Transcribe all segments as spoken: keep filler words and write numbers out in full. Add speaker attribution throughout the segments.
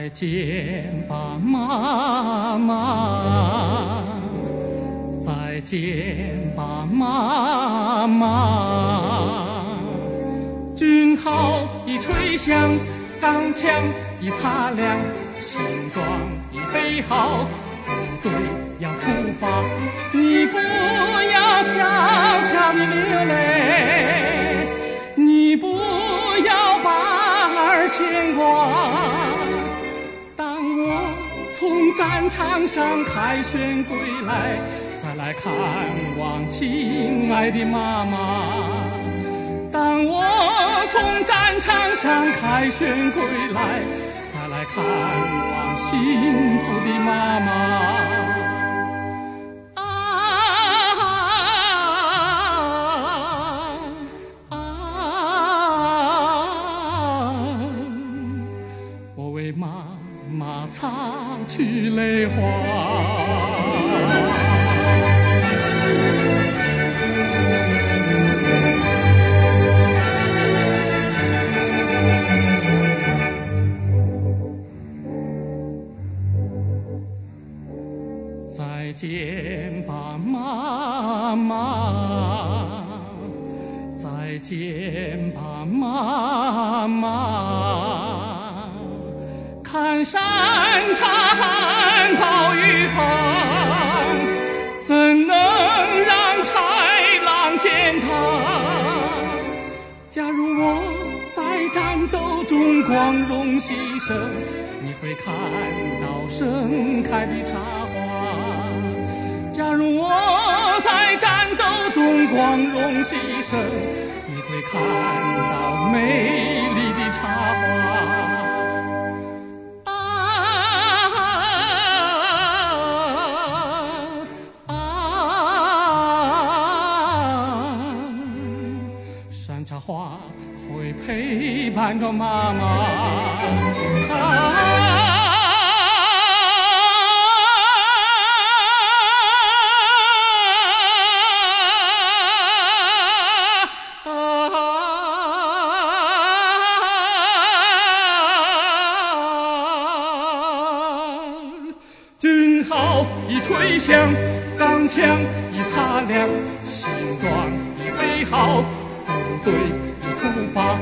Speaker 1: 再见吧，妈妈，再见吧，妈妈。军号已吹响，钢枪已擦亮，行装已备好，部队要出发。你不要悄悄地流泪，你不要把儿牵挂。当我从战场上凯旋归来，再来看望亲爱的妈妈。当我从战场上凯旋归来，再来看望幸福的妈妈。啊啊啊！我为妈妈擦去泪花。再见吧，妈妈，再见吧，妈妈。看山茶暴雨风，怎能让豺狼践踏？假如我在战斗中光荣牺牲，你会看到盛开的茶花。假如我在战斗中光荣牺牲，你会看到美丽的茶花。啊啊啊！山茶花会陪伴着妈妈。啊已吹响，钢枪已擦亮，行装已备好，部队已出发。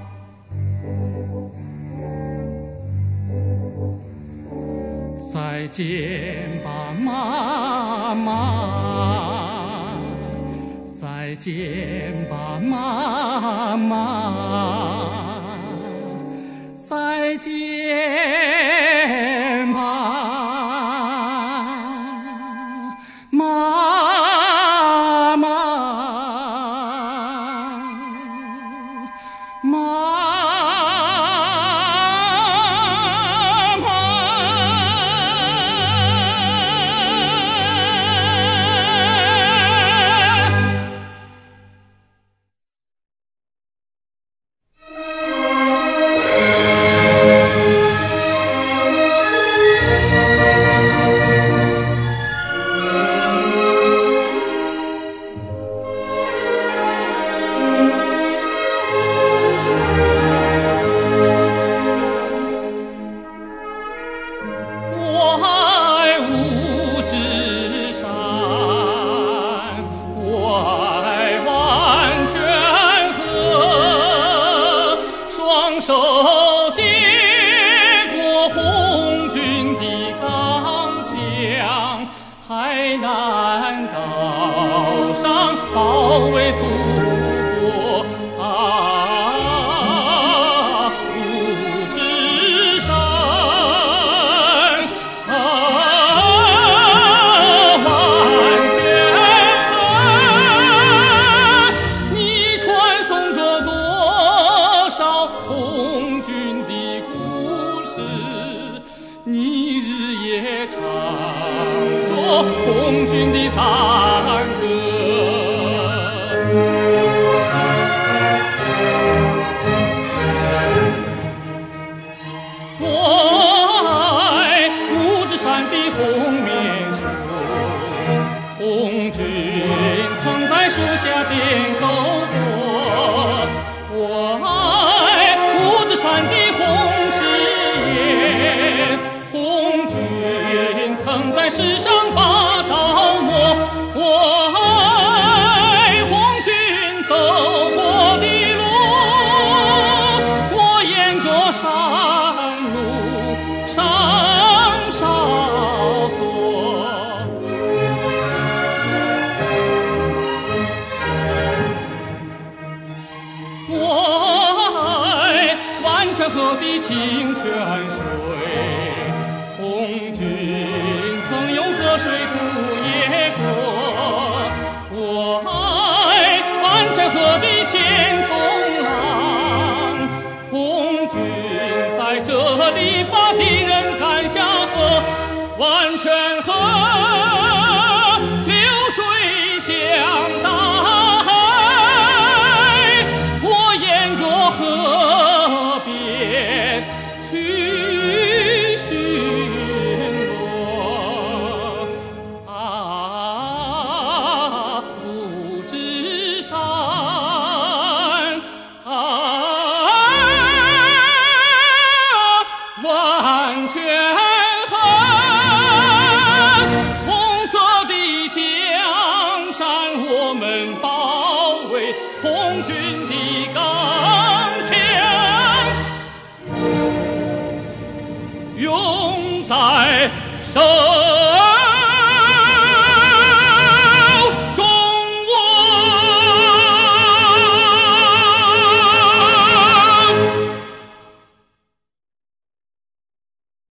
Speaker 1: 再见吧，妈妈，再见吧，妈妈，再见吧。妈妈，妈妈。我爱五指山的红石岩， 泉水。红军曾用河水筑野国，我爱万泉河的前冲浪。红军在这里把敌人赶下河，万泉河流水向大海，我沿着河边去巡逻。啊，不知山，啊，万泉河，红色的江山我们保卫，红军的钢枪永在手。